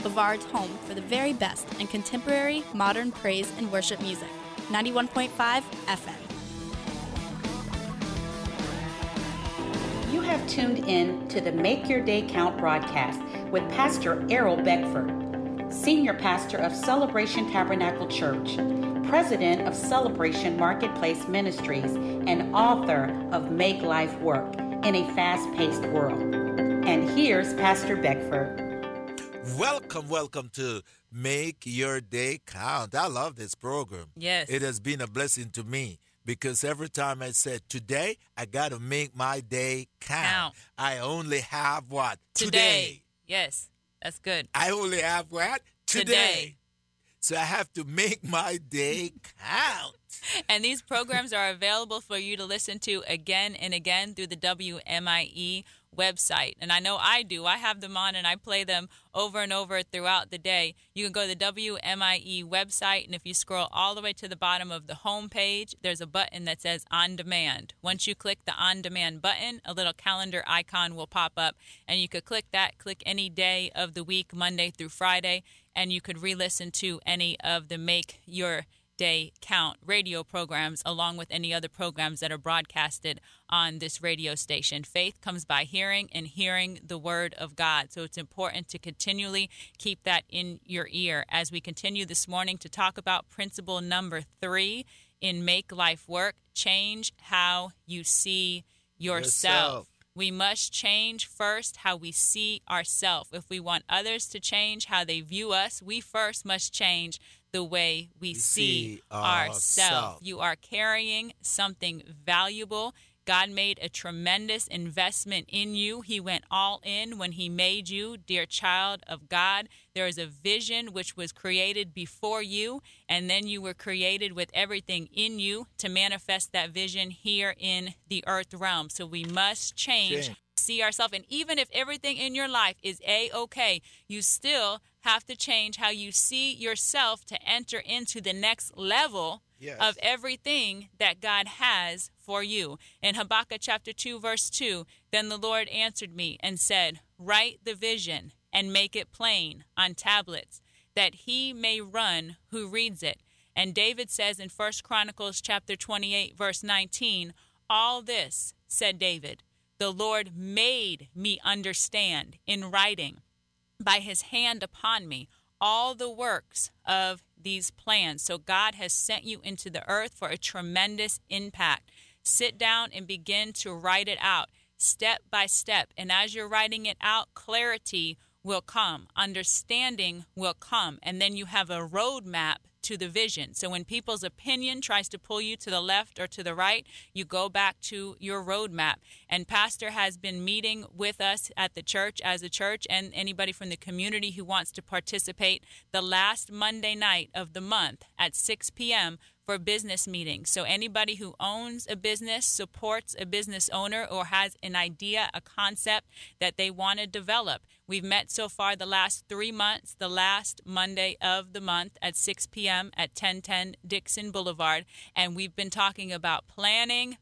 Bavard's home for the very best in contemporary, modern praise and worship music. 91.5 FM. You have tuned in to the Make Your Day Count broadcast with Pastor Errol Beckford, Senior Pastor of Celebration Tabernacle Church, President of Celebration Marketplace Ministries, and author of Make Life Work in a Fast-Paced World. And here's Pastor Beckford. Welcome to Make Your Day Count. I love this program. Yes. It has been a blessing to me because every time I said, today, I got to make my day count. I only have what? Today. Yes, that's good. I only have what? Today. So I have to make my day count. And these programs are available for you to listen to again and again through the WMIE website. And I know I do. I have them on and I play them over and over throughout the day. You can go to the WMIE website, and if you scroll all the way to the bottom of the home page, there's a button that says On Demand. Once you click the On Demand button, a little calendar icon will pop up, and you could click that, click any day of the week, Monday through Friday, and you could re-listen to any of the Make Your Day Count radio programs along with any other programs that are broadcasted on this radio station. Faith comes by hearing, and hearing the word of God. So it's important to continually keep that in your ear as we continue this morning to talk about principle number 3 in Make Life Work: change how you see yourself. We must change first how we see ourselves. If we want others to change how they view us, we first must change the way we see ourselves. You are carrying something valuable. God made a tremendous investment in you. He went all in when he made you, dear child of God. There is a vision which was created before you, and then you were created with everything in you to manifest that vision here in the earth realm. So we must change. See ourselves. And even if everything in your life is A-okay, you still have to change how you see yourself to enter into the next level of everything that God has for you. In Habakkuk chapter 2, verse 2, then the Lord answered me and said, write the vision and make it plain on tablets, that he may run who reads it. And David says in 1 Chronicles chapter 28, verse 19, all this, said David, the Lord made me understand in writing by his hand upon me all the works of these plans. So God has sent you into the earth for a tremendous impact. Sit down and begin to write it out step by step. And as you're writing it out, clarity will come, understanding will come, and then you have a roadmap to the vision. So when people's opinion tries to pull you to the left or to the right, you go back to your roadmap. And Pastor has been meeting with us at the church as a church, and anybody from the community who wants to participate, the last Monday night of the month at 6 p.m. for business meetings. So anybody who owns a business, supports a business owner, or has an idea, a concept that they want to develop. We've met so far the last 3 months, the last Monday of the month at 6 p.m. at 1010 Dixon Boulevard. And we've been talking about planning.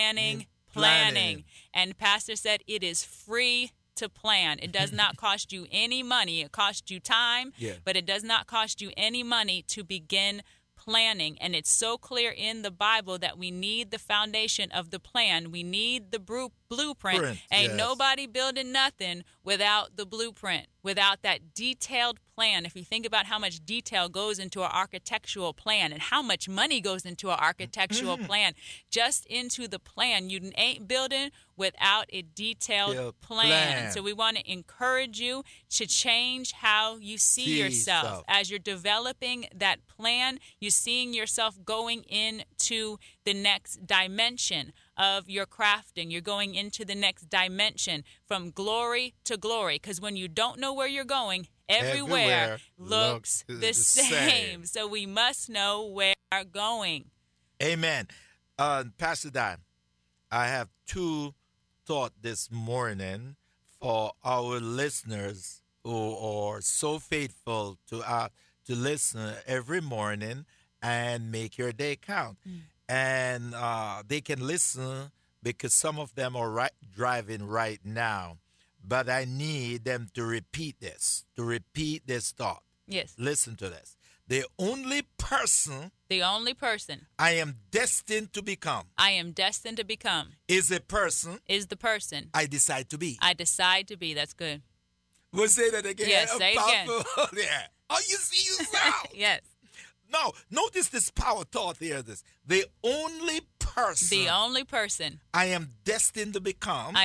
And Pastor said it is free to plan. It does not cost you any money. It costs you time, but it does not cost you any money to begin planning. And it's so clear in the Bible that we need the foundation of the plan. We need the blueprint. Ain't nobody building nothing without the blueprint, without that detailed plan. If you think about how much detail goes into an architectural plan and how much money goes into an architectural plan, just into the plan, you ain't building without a detailed plan. So we want to encourage you to change how you see yourself. As you're developing that plan, you're seeing yourself going into the next dimension of your crafting. You're going into the next dimension from glory to glory. Because when you don't know where you're going, everywhere looks the same. So we must know where we're going. Amen. Pastor Don, I have two thoughts this morning for our listeners who are so faithful to listen every morning and make your day count. And they can listen because some of them are driving right now. but I need them to repeat this thought. Yes. Listen to this. The only person I am destined to become am destined to become is the person I decide to be. I decide to be. That's good. We'll say that again. Yes, say it again. Yeah. Oh, you see yourself. Yes. No, notice this power thought here. The only person I am destined to become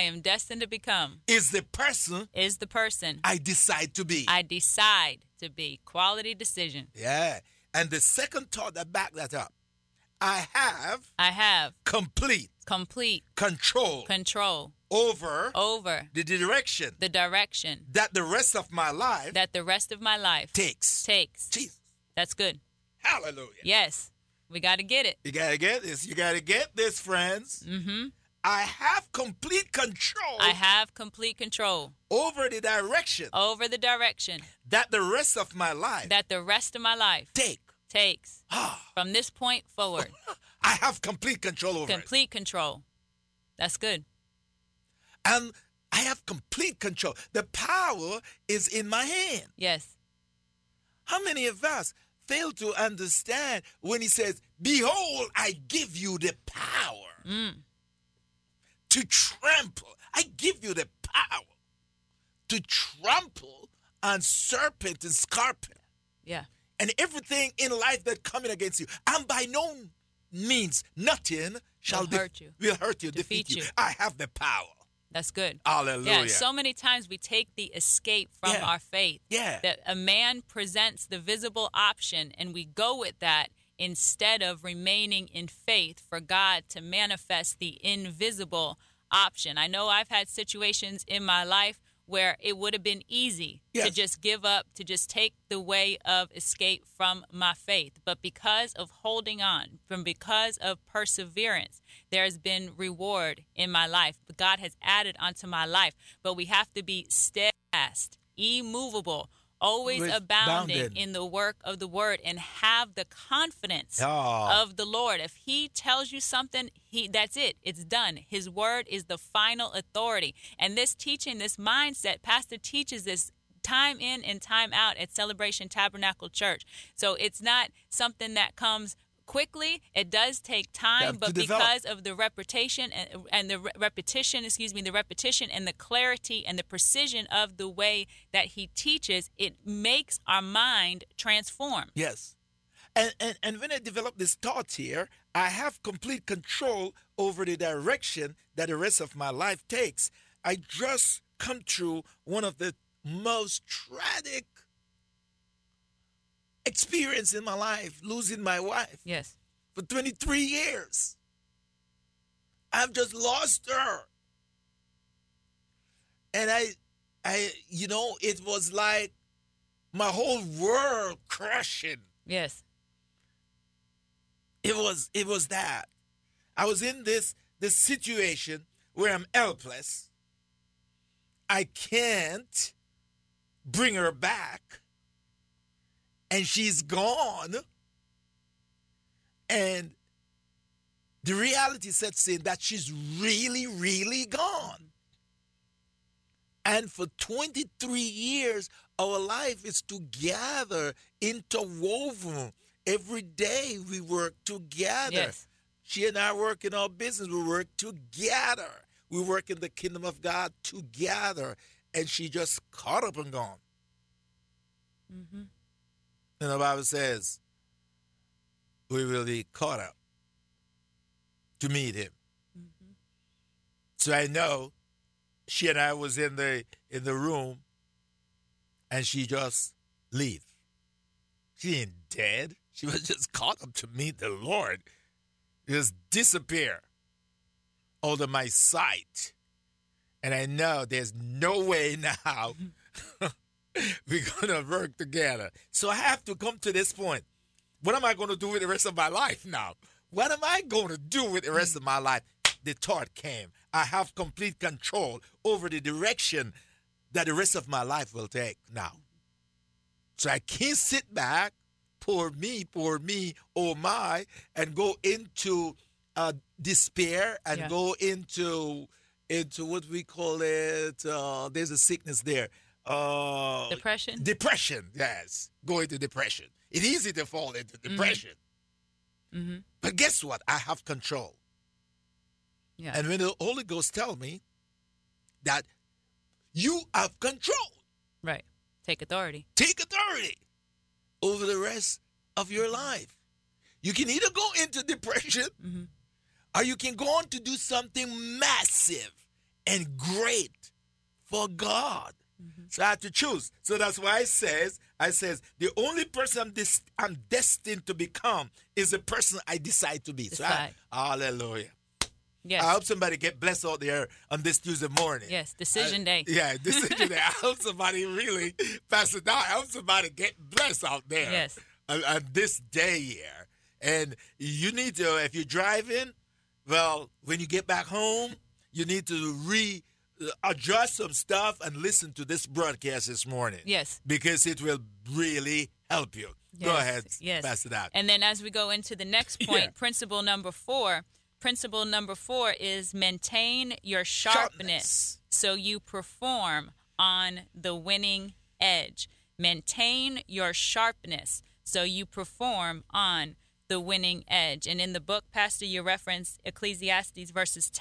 is the person I decide to be. I decide to be. Quality decision. Yeah. And the second thought that back that up, I have complete control over the direction that the rest of my life takes. Jesus. That's good. Hallelujah. Yes. We got to get it. You got to get this. You got to get this, friends. Mm-hmm. I have complete control over the direction that the rest of my life takes from this point forward. I have complete control over Complete control. That's good. And I have complete control. The power is in my hand. Yes. How many of us fail to understand when he says, behold, I give you the power to trample. I give you the power to trample on serpent and scorpion. Yeah. And everything in life that coming against you. And by no means nothing will hurt you, defeat you. I have the power. That's good. Hallelujah. Yeah, so many times we take the escape from our faith. Yeah. That a man presents the visible option and we go with that instead of remaining in faith for God to manifest the invisible option. I know I've had situations in my life where it would have been easy to just give up, to just take the way of escape from my faith. But because of holding on, because of perseverance, there's been reward in my life. God has added onto my life. But we have to be steadfast, immovable, always abounding in the work of the word, and have the confidence of the Lord. If he tells you something, that's it. It's done. His word is the final authority. And this teaching, this mindset, Pastor teaches this time in and time out at Celebration Tabernacle Church. So it's not something that comes quickly. It does take time, but because of the repetition and the repetition and the clarity and the precision of the way that he teaches, it makes our mind transform. Yes. And when I develop this thought here, I have complete control over the direction that the rest of my life takes. I just come through one of the most tragic experience in my life, losing my wife. Yes. For 23 years. I've just lost her. And I it was like my whole world crashing. Yes. It was that. I was in this situation where I'm helpless. I can't bring her back. And she's gone. And the reality sets in that she's really, really gone. And for 23 years, our life is together, interwoven. Every day we work together. Yes. She and I work in our business. We work together. We work in the kingdom of God together. And she just caught up and gone. Mm-hmm. And the Bible says, we will be caught up to meet him. Mm-hmm. So I know she and I was in the room, and she just leave. She ain't dead. She was just caught up to meet the Lord. Just disappear out of my sight. And I know there's no way now we're going to work together. So I have to come to this point. What am I going to do with the rest of my life now? What am I going to do with the rest of my life? The thought came. I have complete control over the direction that the rest of my life will take now. So I can't sit back, poor me, oh my, and go into despair and go into into what we call it, there's a sickness there. Depression? Depression, yes. Go into depression. It's easy to fall into depression. Mm-hmm. But guess what? I have control. Yeah. And when the Holy Ghost tells me that you have control, Right. Take authority. take authority over the rest of your life. You can either go into depression or you can go on to do something massive and great for God. So I have to choose. So that's why I says the only person I'm destined to become is the person I decide to be. Decide. So hallelujah. Yes. I hope somebody get blessed out there on this Tuesday morning. Yes. Decision day. Yeah, decision day. I hope somebody really, Pastor Doc, I hope somebody get blessed out there. Yes. On this day here. And you need to, if you're driving, well, when you get back home, you need to adjust some stuff and listen to this broadcast this morning. Yes. Because it will really help you. Go ahead, Yes. Pastor Doc. And then as we go into the next point, Yeah. principle number 4 is maintain your sharpness so you perform on the winning edge. Maintain your sharpness so you perform on the winning edge. And in the book, Pastor, you referenced Ecclesiastes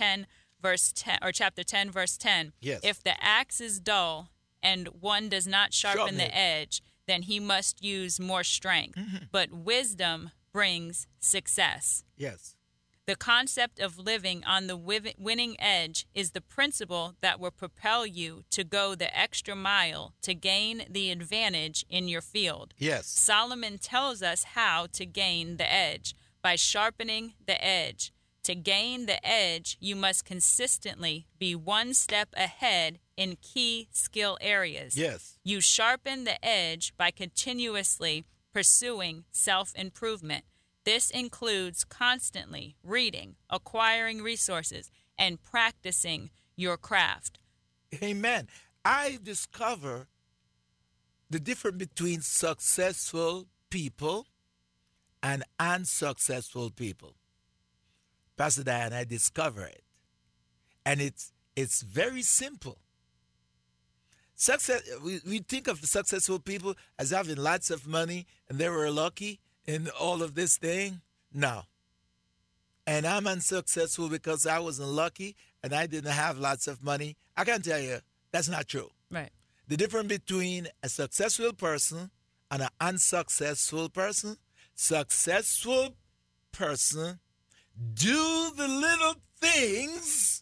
chapter 10, verse 10. Yes. If the axe is dull and one does not sharpen the edge, then he must use more strength. But wisdom brings success. Yes. The concept of living on the winning edge is the principle that will propel you to go the extra mile to gain the advantage in your field. Yes. Solomon tells us how to gain the edge by sharpening the edge. To gain the edge, you must consistently be one step ahead in key skill areas. Yes. You sharpen the edge by continuously pursuing self-improvement. This includes constantly reading, acquiring resources, and practicing your craft. Amen. I discover the difference between successful people and unsuccessful people. Pastor Diane, I discover it. And it's very simple. Success. We think of successful people as having lots of money and they were lucky in all of this thing. No. And I'm unsuccessful because I wasn't lucky and I didn't have lots of money. I can tell you that's not true. Right. The difference between a successful person and an unsuccessful person, successful person do the little things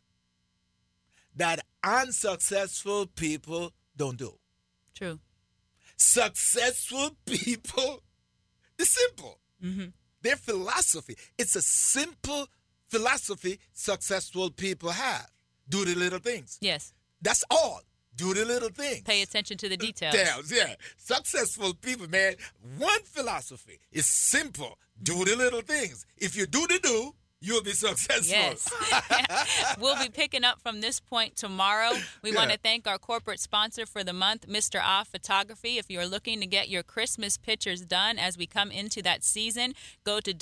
that unsuccessful people don't do. True. Successful people, it's simple. Their philosophy, it's a simple philosophy successful people have. Do the little things. Yes. That's all. Do the little things. Pay attention to the details. Yeah. Successful people, man, one philosophy is simple. Do the little things. If you do the do, you'll be successful. Yes. We'll be picking up from this point tomorrow. We want to thank our corporate sponsor for the month, Mr. Ah Photography. If you're looking to get your Christmas pictures done as we come into that season, go to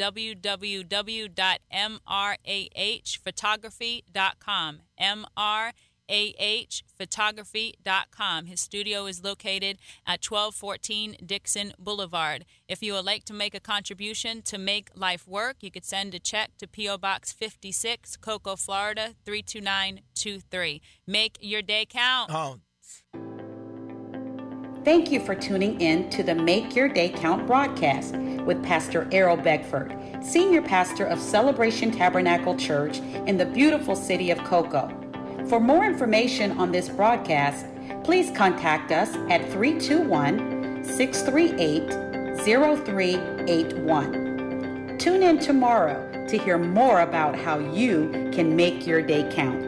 www.mrahphotography.com. ahphotography.com. His studio is located at 1214 Dixon Boulevard. If you would like to make a contribution to make life work, you could send a check to P.O. Box 56, Cocoa, Florida 32923. Make your day count. Thank you for tuning in to the Make Your Day Count broadcast with Pastor Errol Beckford, Senior Pastor of Celebration Tabernacle Church in the beautiful city of Cocoa. For more information on this broadcast, please contact us at 321-638-0381. Tune in tomorrow to hear more about how you can make your day count.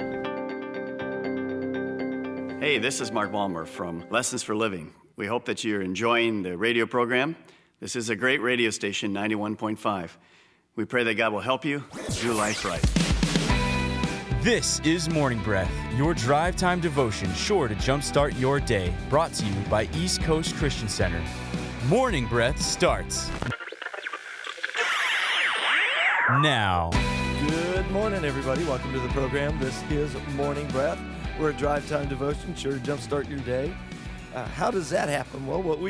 Hey, this is Mark Balmer from Lessons for Living. We hope that you're enjoying the radio program. This is a great radio station, 91.5. We pray that God will help you do life right. This is Morning Breath, your drive time devotion sure to jumpstart your day, brought to you by East Coast Christian Center. Morning Breath starts now. Good Good morning, everybody. Welcome to the program. This is Morning Breath. We're a drive time devotion, sure to jumpstart your day. How does that happen? Well, what we